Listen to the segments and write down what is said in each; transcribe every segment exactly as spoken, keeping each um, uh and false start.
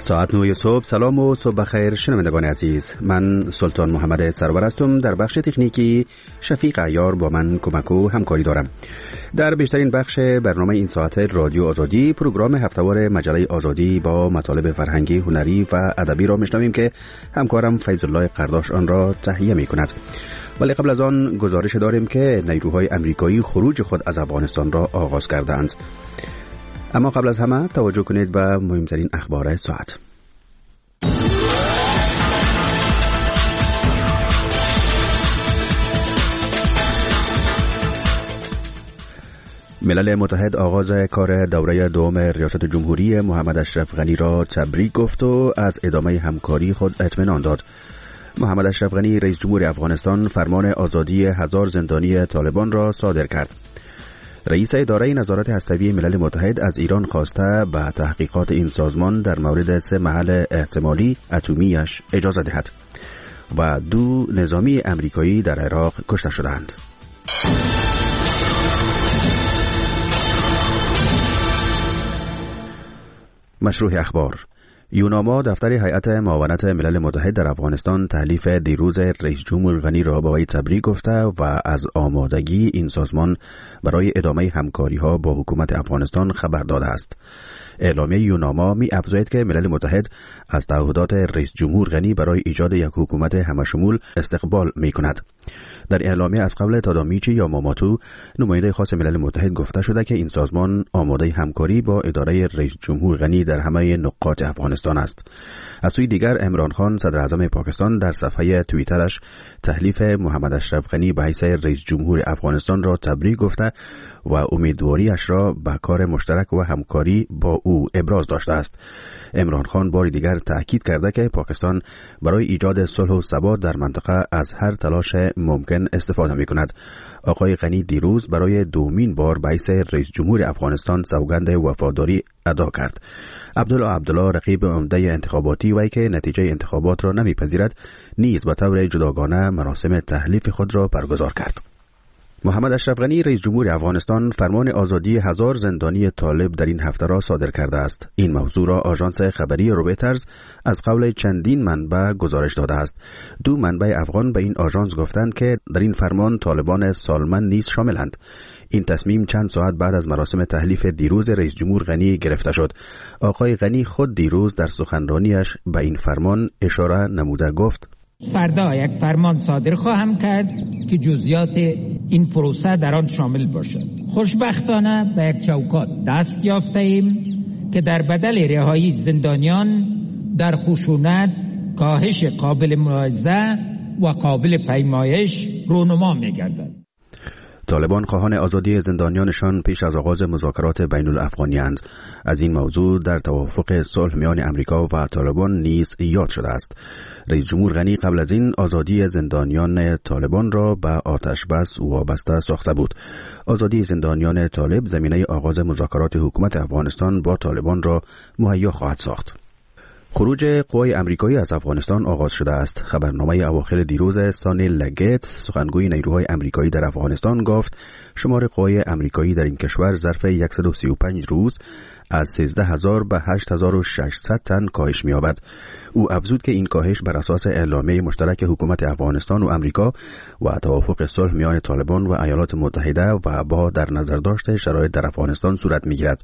ساعت نه صبح. سلام و صبح بخیر شنوندگان عزیز، من سلطان محمد سرور هستم. در بخش تکنیکی شفیق عیار با من کمک و همکاری دارم. در بیشترین بخش برنامه این ساعت رادیو آزادی، پروگرام هفته‌وار مجله آزادی با مطالب فرهنگی، هنری و ادبی را میشنویم که همکارم فیض الله قرداش آن را تهیه میکند. ولی قبل از آن گزارش داریم که نیروهای امریکایی خروج خود از افغانستان را آغاز کردند. اما قبل از همه توجه کنید به مهمترین اخبار ساعت. ملل متحد آغاز کار دوره دوم ریاست جمهوری محمد اشرف غنی را تبریک گفت و از ادامه همکاری خود اطمینان داد. محمد اشرف غنی رئیس جمهور افغانستان فرمان آزادی هزار زندانی طالبان را صادر کرد. رئیس اداره نظارت هسته‌ای ملل متحد از ایران خواسته به تحقیقات این سازمان در مورد سه محل احتمالی اتمیش اجازه دهد. و دو نظامی امریکایی در عراق کشته شدند. مشروع اخبار. یوناما دفتر هیئت معاونت ملل متحد در افغانستان تحلیف دیروز رئیس جمهور غنی را به وی تبریک گفته و از آمادگی این سازمان برای ادامه همکاری‌ها با حکومت افغانستان خبر داده است. اعلامیه یوناما می افزاید که ملل متحد از تعهدات رئیس جمهور غنی برای ایجاد یک حکومت همشمول استقبال می کند. در اعلامیه از قبل تادامیچی یا ماماتو، نماینده خاص ملل متحد، گفته شده که این سازمان آماده همکاری با اداره رئیس جمهور غنی در همه نقاط افغانستان است. از سوی دیگر عمران خان صدر اعظم پاکستان در صفحه توییترش تحلیف محمد اشرف غنی به حیث رئیس جمهور افغانستان را تبریک گفته و امیدواریش را به کار مشترک و همکاری با او ابراز داشته است. عمران خان بار دیگر تاکید کرده که پاکستان برای ایجاد صلح و ثبات در منطقه از هر تلاش ممکن استفاده می کند. آقای غنی دیروز برای دومین بار به حیث رئیس جمهور افغانستان سوگند وفاداری ادا کرد. عبدالله عبدالله، رقیب عمده انتخاباتی وی که نتیجه انتخابات را نمیپذیرد، نیز به طور جداگانه مراسم تحلیف خود را برگزار کرد. محمد اشرف غنی رئیس جمهور افغانستان فرمان آزادی هزار زندانی طالب در این هفته را صادر کرده است. این موضوع را آژانس خبری رویترز از قول چندین منبع گزارش داده است. دو منبع افغان به این آژانس گفتند که در این فرمان طالبان سالمن نیز شاملند. این تصمیم چند ساعت بعد از مراسم تحلیف دیروز رئیس جمهور غنی گرفته شد. آقای غنی خود دیروز در سخنرانیش به این فرمان اشاره نموده گفت: فردا یک فرمان صادر خواهم کرد که جزئیات این پروسه در آن شامل باشد. خوشبختانه به یک چوکات دست یافته ایم که در بدل رهایی زندانیان در خشونت کاهش قابل ملاحظه و قابل پیمایش رونما می‌گردد. طالبان خواهان آزادی زندانیانشان پیش از آغاز مذاکرات بین الافغانی‌اند. از این موضوع در توافق صلح میان امریکا و طالبان نیز یاد شده است. رئیس جمهور غنی قبل از این آزادی زندانیان طالبان را به آتش بس وابسته ساخته بود. آزادی زندانیان طالب زمینه آغاز مذاکرات حکومت افغانستان با طالبان را مهیا خواهد ساخت. خروج قوای امریکایی از افغانستان آغاز شده است. خبرنامه اواخر دیروز سانی لگت، سخنگوی نیروهای امریکایی در افغانستان، گفت شمار قوای امریکایی در این کشور ظرف صد و سی و پنج روز از سیزده هزار به هشت هزار و ششصد تن کاهش می‌یابد. او افزود که این کاهش بر اساس اعلامیه مشترک حکومت افغانستان و امریکا و توافق صلح میان طالبان و ایالات متحده و با در نظر داشت شرایط در افغانستان صورت می‌گیرد.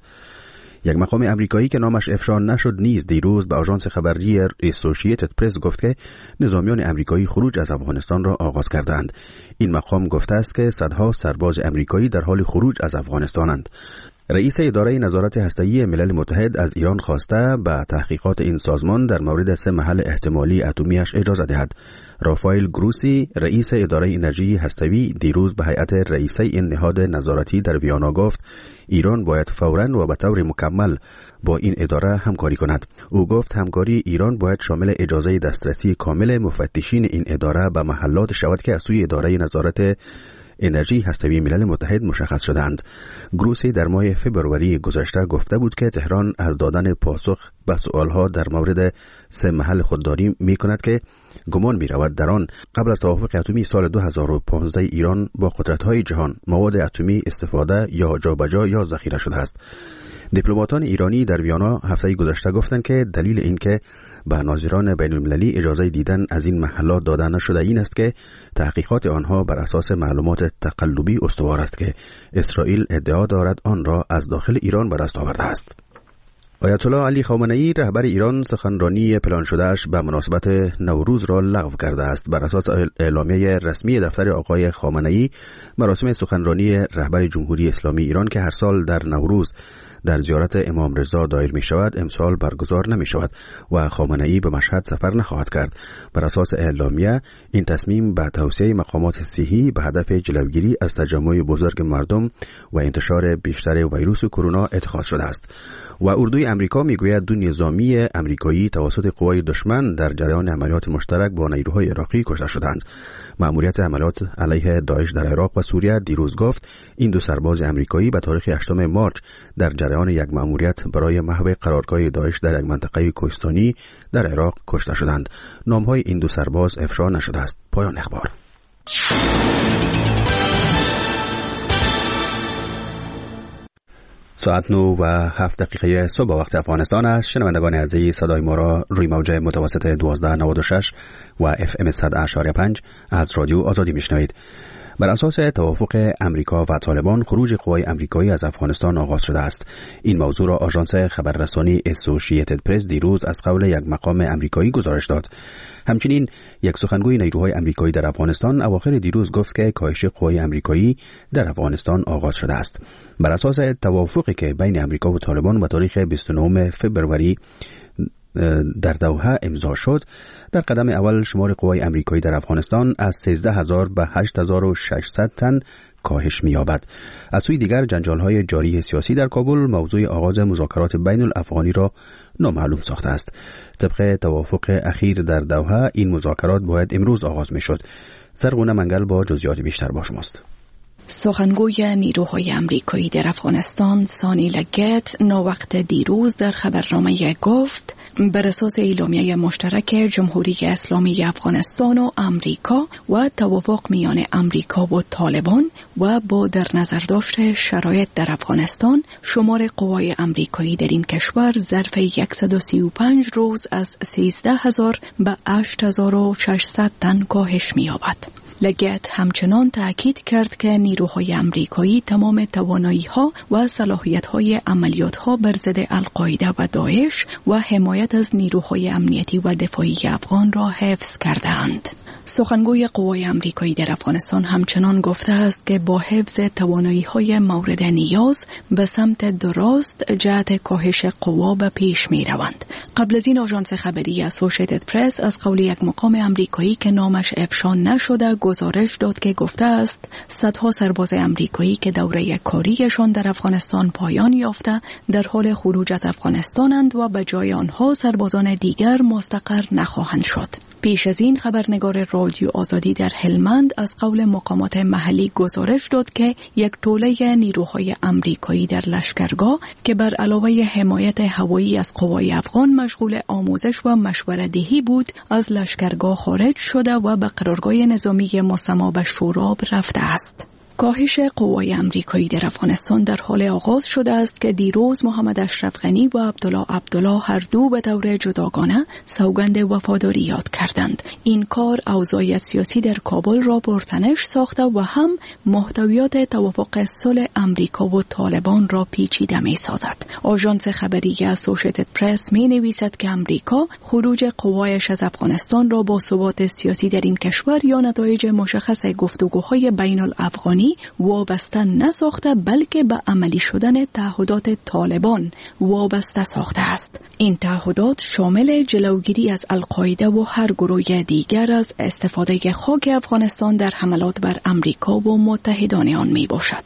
یک مقام امریکایی که نامش افشا نشد نیز دیروز به آژانس خبری اسوسییتد پرس گفت که نظامیان امریکایی خروج از افغانستان را آغاز کردند. این مقام گفته است که صدها سرباز امریکایی در حال خروج از افغانستانند. رئیس اداره نظارت هسته‌ای ملل متحد از ایران خواسته به تحقیقات این سازمان در مورد سه محل احتمالی اتمیش اجازه دهد. رافائل گروسی، رئیس اداره انرژی هسته‌ای، دیروز به هیئت رئیسه این نهاد نظارتی در ویانا گفت ایران باید فوراً و به طور مکمل با این اداره همکاری کند. او گفت همکاری ایران باید شامل اجازه دسترسی کامل مفتشین این اداره به محلات شود که از سوی اداره نظارت انرژی هسته‌ای ملل متحد مشخص شدند. گروسی در ماه فبروری گذشته گفته بود که تهران از دادن پاسخ به سؤالها در مورد سه محل خودداری می کند که گمان می رود در آن قبل از توافق اتمی سال دو هزار و پانزده ایران با قدرت‌های جهان مواد اتمی استفاده یا جابجا یا ذخیره شده است. دیپلماتان ایرانی در ویانا هفته گذشته گفتند که دلیل این که به ناظران بین المللی اجازه دیدن از این محلات داده نشده این است که تحقیقات آنها بر اساس معلومات تقلبی استوار است که اسرائیل ادعا دارد آن را از داخل ایران به دست آورده است. آیت الله علی خامنه‌ای رهبر ایران سخنرانی پلان شدهش به مناسبت نوروز را لغو کرده است. بر اساس اعلامیه رسمی دفتر آقای خامنه‌ای، مراسم سخنرانی رهبر جمهوری اسلامی ایران که هر سال در نوروز در زیارت امام رضا دایر می شود امسال برگزار نمی شود و خامنه‌ای به مشهد سفر نخواهد کرد. بر اساس اعلامیه این تصمیم به توسعه مقامات صحی به هدف جلوگیری از تجمع بزرگ مردم و انتشار بیشتر ویروس کرونا اتخاذ شده است. و اردوی امریکا میگوید دو نظامی امریکایی توسط قوای دشمن در جریان عملیات مشترک با نیروهای عراقی کشته شدند. مأموریت عملیات علیه داعش در عراق و سوریه دیروز گفت این دو سرباز امریکایی به تاریخ هشتم مارس در جریان یک مأموریت برای محو قرارگاه داعش در یک منطقه کوهستانی در عراق کشته شدند. نام‌های این دو سرباز افشا نشده است. پایان اخبار. ساعت نو و هفت دقیقه صبح وقت افغانستان است. شنوندگان عزیز، صدای ما را روی موج متوسط دوازده نود و شش و اف ام صد اشاری پنج از رادیو آزادی میشنوید. بر اساس توافق امریکا و طالبان خروج قوای امریکایی از افغانستان آغاز شده است. این موضوع را آژانس خبررسانی اسوسییتد پرس دیروز از قول یک مقام امریکایی گزارش داد. همچنین یک سخنگوی نیروهای امریکایی در افغانستان اواخر دیروز گفت که کاهش قوای امریکایی در افغانستان آغاز شده است. بر اساس توافقی که بین امریکا و طالبان به تاریخ بیست و نهم فوریه در دوحه امضا شد، در قدم اول شمار قوای امریکایی در افغانستان از سیزده هزار به هشت هزار و ششصد تن کاهش می‌یابد. از سوی دیگر جنجال‌های جاری سیاسی در کابل موضوع آغاز مذاکرات بین الافغانی را نامعلوم ساخته است. طبق توافق اخیر در دوحه این مذاکرات باید امروز آغاز می‌شد. زرغونه منگل با جزئیات بیشتر با شماست. سخنگوی نیروهای امریکایی در افغانستان سانی لگت ناوقت دیروز در خبرنامه گفت بر اساس اعلامیه مشترک جمهوری اسلامی افغانستان و امریکا و توافق میان امریکا و طالبان و با در نظر داشت شرایط در افغانستان، شمار قوای امریکایی در این کشور ظرف صد و سی و پنج روز از سیزده هزار به هشت هزار و ششصد تن کاهش می‌یابد. لگت همچنان تأکید کرد که نیروهای امریکایی تمام توانایی‌ها و صلاحیت‌های عملیات‌ها بر ضد القاعده و داعش و حمایت از نیروهای امنیتی و دفاعی افغان را حفظ کردند. سخنگوی قوای امریکایی در افغانستان همچنان گفته است که با حفظ توانایی‌های مورد نیاز به سمت درست جهت کاهش قوا به پیش می‌روند. قبل از این آژانس خبری اسوسییتد پرس از قول یک مقام امریکایی که نامش افشا نشده گزارش داد که گفته است صدها سرباز امریکایی که دوره کاریشان در افغانستان پایان یافته در حال خروج از افغانستانند و به جای آنها سربازان دیگر مستقر نخواهند شد. پیش از این خبرنگار رادیو آزادی در هلمند از قول مقامات محلی گزارش داد که یک توله نیروهای امریکایی در لشکرگاه که بر علاوه حمایت هوایی از قوای افغان مشغول آموزش و مشوره‌دهی بود، از لشکرگاه خارج شده و به قرارگاه نظامی مسما به شوراب رفته است. کاهش قوای امریکایی در افغانستان در حال آغاز شده است که دیروز محمد اشرف غنی و عبدالله عبدالله هر دو به طور جداگانه سوگند وفاداری یاد کردند. این کار اوضاع سیاسی در کابل را پرتنش ساخته و هم محتویات توافق صلح امریکا و طالبان را پیچیده می سازد. آژانس خبری اسوسییتد پرس می نویسد که امریکا خروج قوایش از افغانستان را با ثبات سیاسی در این کشور یا نتایج مشخص گفتگوهای بین الافغانی وابسته نساخته، بلکه به عملی شدن تعهدات طالبان وابسته ساخته است. این تعهدات شامل جلوگیری از القاعده و هر گروه دیگر از استفاده خاک افغانستان در حملات بر امریکا و متحدان آن می باشد.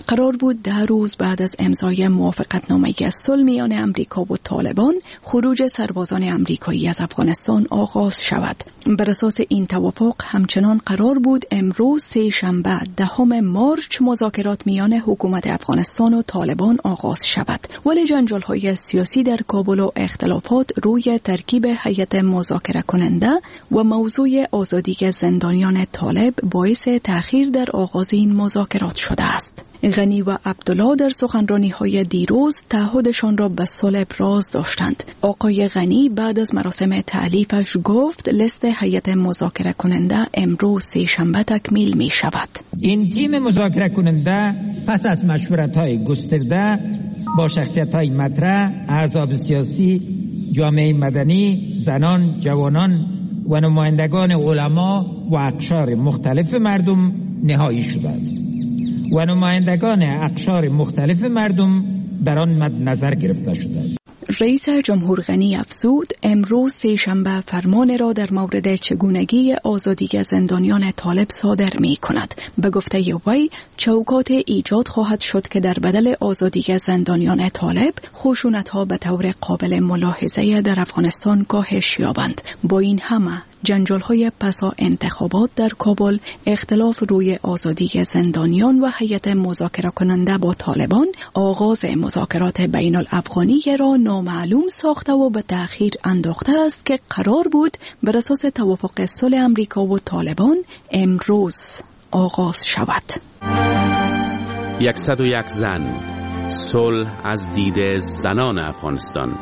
قرار بود ده روز بعد از امضای موافقتنامه صلح میان امریکا و طالبان خروج سربازان امریکایی از افغانستان آغاز شود. بر اساس این توافق همچنان قرار بود امروز سه شنبه دهم مارچ مذاکرات میان حکومت افغانستان و طالبان آغاز شود، ولی جنجال‌های سیاسی در کابل و اختلافات روی ترکیب هیئت مذاکره کننده و موضوع آزادی زندانیان طالب باعث تأخیر در آغاز این مذاکرات شده است. غنی و عبدالله در سخنرانی‌های دیروز تعهدشان را به صلح ابراز داشتند. آقای غنی بعد از مراسم تألیفش گفت لیست هیئت مذاکره کننده امروز سه شنبه تکمیل می شود. این تیم مذاکره کننده پس از مشورت‌های گسترده با شخصیت‌های مطرح، احزاب سیاسی، جامعه مدنی، زنان، جوانان و نمایندگان علما و اقشار مختلف مردم نهایی شده است و نمایندگان اقشار مختلف مردم در آن مد نظر گرفته شده است. رئیس جمهور غنی افزود امروز سه شنبه فرمان را در مورد چگونگی آزادی زندانیان طالب صادر می کند. به گفته وی چوکات ایجاد خواهد شد که در بدل آزادی زندانیان طالب خشونت ها به طور قابل ملاحظه در افغانستان کاهش یابند. با این همه جنجال های پسا انتخابات در کابل، اختلاف روی آزادی زندانیان و هیئت مذاکره کننده با طالبان آغاز مذاکرات بین الافغانی را نامعلوم ساخته و به تأخیر انداخته است که قرار بود بر اساس توافق صلح امریکا و طالبان امروز آغاز شود. صد و یک زن، صلح از دید زنان افغانستان.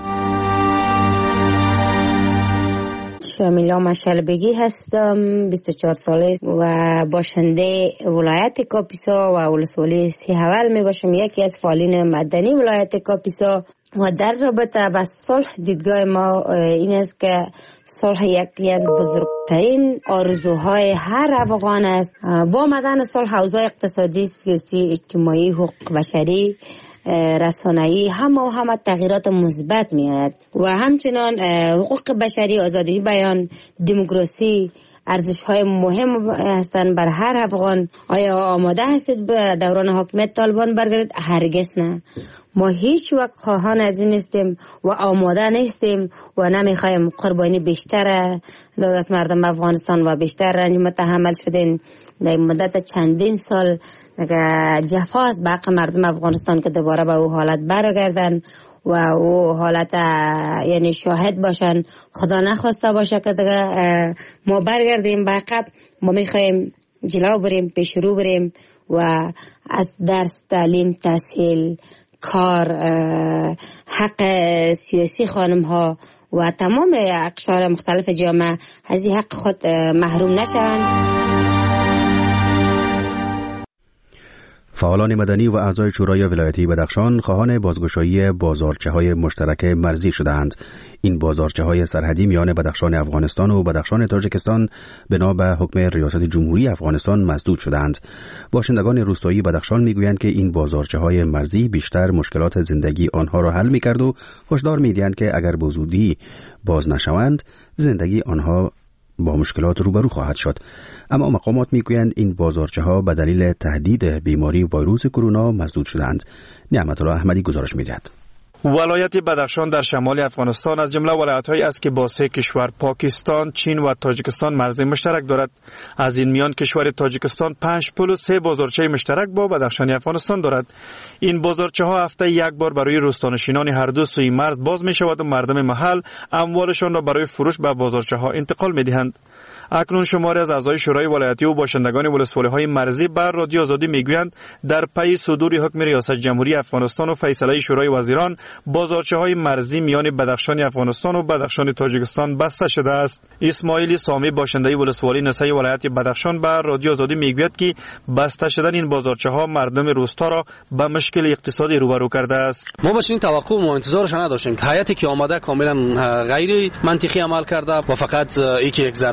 شامیلا مشلبگی هستم، بیست و چهار ساله و باشنده ولایت کاپیسا و ولسوالی سی حول می باشم، یکی از فعالین مدنی ولایت کاپیسا. و در رابطه با صلح دیدگاه ما این است که صلح یکی از بزرگترین آرزوهای هر افغان است. با آمدن صلح حوزه اقتصادی، سیاسی، اجتماعی، حقوق بشری، رسانه‌ای همه و همه تغییرات مثبت میاد و همچنان حقوق بشری، آزادی بیان، دموکراسی ارزش‌های مهم هستند بر هر افغان. آیا آماده هستید به دوران حاکمیت طالبان برگردید؟ هرگز نه. ما هیچ وقت خواهان از این نیستیم و آماده نیستیم و نمیخوایم قربانی بیشتر داد از مردم افغانستان و بیشتر رنج متحمل شدین در مدت چندین سال جفاست به حق مردم افغانستان که دوباره به او حالت برگردن و او حالت یعنی شاهد باشن. خدا نخواسته باشه که دیگه ما برگردیم به عقب. ما میخوایم جلو بریم، پیش رو بریم و از درس، تعلیم، تحصیل، کار، حق سیاسی خانم ها و تمام اقشار مختلف جامعه از این حق خود محروم نشوند. فعالان مدنی و اعضای شورای ولایتی بدخشان خواهان بازگشایی بازارچه‌های مشترک مرزی شدند. این بازارچه‌های سرحدی میان بدخشان افغانستان و بدخشان تاجیکستان بنا به حکم ریاست جمهوری افغانستان مسدود شدند. باشندگان روستایی بدخشان میگویند که این بازارچه‌های مرزی بیشتر مشکلات زندگی آنها را حل می‌کرد و هشدار می‌دهند که اگر به زودی باز نشوند زندگی آنها با مشکلات روبرو خواهد شد. اما مقامات میگویند این بازارچه‌ها به دلیل تهدید بیماری ویروس کرونا مسدود شدند. نعمت الله احمدی گزارش می‌دهد. ولایت بدخشان در شمال افغانستان از جمله ولایت‌هایی است که با سه کشور پاکستان، چین و تاجیکستان مرز مشترک دارد. از این میان کشور تاجیکستان پنج پل و سه بازارچه مشترک با بدخشان افغانستان دارد. این بازارچه‌ها هفته یک بار برای روستانشینان هر دو سوی مرز باز می‌شود و مردم محل اموالشان را برای فروش به بازارچه‌ها انتقال می‌دهند. اکنون شماری از اعضای شورای ولایتی و باشندگان ولسوالی‌های مرزی بر رادیو آزادی میگویند در پی صدور حکم ریاست جمهوری افغانستان و فیصله شورای وزیران بازارچه‌های مرزی میان بدخشان افغانستان و بدخشان تاجیکستان بسته شده است. اسماعیل سامی باشنده ولسوالی نسای ولایت بدخشان بر رادیو آزادی میگوید که بسته شدن این بازارچه‌ها مردم روستا را به مشکل اقتصادی روبرو کرده است. ما با چنین توقع و انتظارش نداشتیم. هیئتی که آمده کاملا غیر منطقی عمل کرده و فقط یکی یک ضربه برای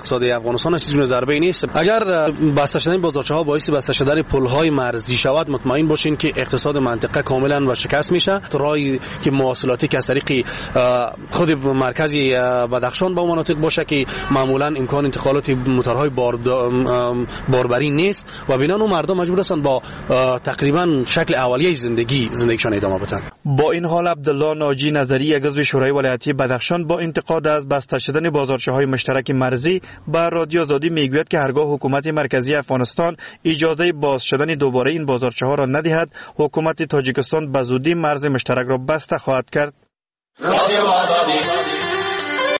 اقتصادی افغانستان است چیزی ضربه نیست. اگر بسته شدن بازارچه‌ها باعث بسته شدن پل‌های مرزی شود، مطمئن باشین که اقتصاد منطقه کاملا و شکست میشه. راهی که مواصلاتی که از طریق خود مرکزی بدخشان با مناطق باشه که معمولا امکان انتقالات موتورهای باربری نیست و بنابراین مردم مجبور هستند با تقریبا شکل اولیه زندگی زندگیشان ادامه بدن. با این حال عبدالله ناجی نظری، عضو شورای ولایتی بدخشان، با انتقاد از بسته شدن بازارچه‌های مشترک مرزی به رادیو آزادی میگوید که هرگاه حکومت مرکزی افغانستان اجازه باز شدن دوباره این بازارچه‌ها را ندهد، حکومت تاجیکستان به زودی مرز مشترک را بسته خواهد کرد. رادیو آزادی